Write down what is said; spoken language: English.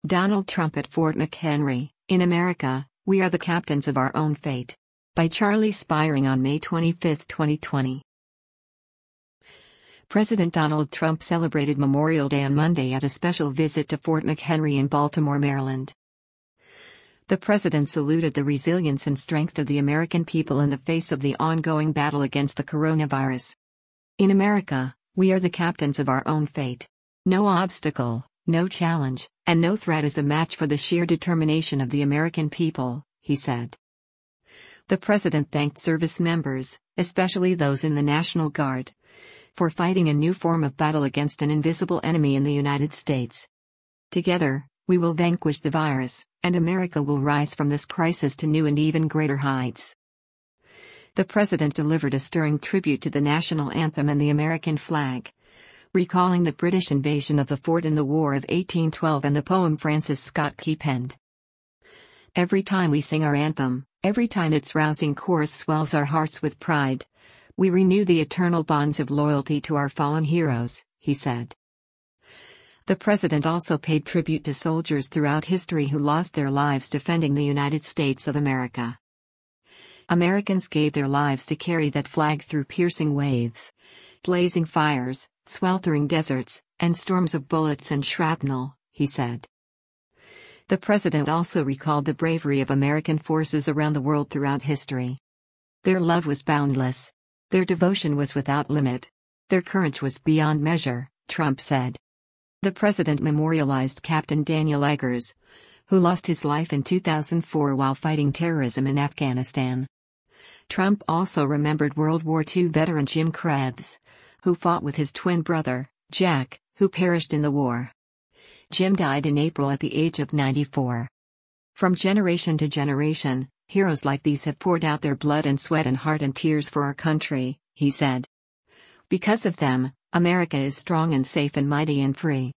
Donald Trump at Fort McHenry, in America, we are the captains of our own fate. By Charlie Spiring on May 25, 2020. President Donald Trump celebrated Memorial Day on Monday at a special visit to Fort McHenry in Baltimore, Maryland. The president saluted the resilience and strength of the American people in the face of the ongoing battle against the coronavirus. In America, we are the captains of our own fate. No obstacle, no challenge, and no threat is a match for the sheer determination of the American people, he said. The president thanked service members, especially those in the National Guard, for fighting a new form of battle against an invisible enemy in the United States. Together, we will vanquish the virus, and America will rise from this crisis to new and even greater heights. The president delivered a stirring tribute to the national anthem and the American flag, recalling the British invasion of the fort in the War of 1812 and the poem Francis Scott Key penned. Every time we sing our anthem, every time its rousing chorus swells our hearts with pride, we renew the eternal bonds of loyalty to our fallen heroes, he said. The president also paid tribute to soldiers throughout history who lost their lives defending the United States of America. Americans gave their lives to carry that flag through piercing waves, blazing fires, sweltering deserts, and storms of bullets and shrapnel, he said. The president also recalled the bravery of American forces around the world throughout history. Their love was boundless. Their devotion was without limit. Their courage was beyond measure, Trump said. The president memorialized Captain Daniel Eggers, who lost his life in 2004 while fighting terrorism in Afghanistan. Trump also remembered World War II veteran Jim Krebs, who fought with his twin brother, Jack, who perished in the war. Jim died in April at the age of 94. From generation to generation, heroes like these have poured out their blood and sweat and heart and tears for our country, he said. Because of them, America is strong and safe and mighty and free.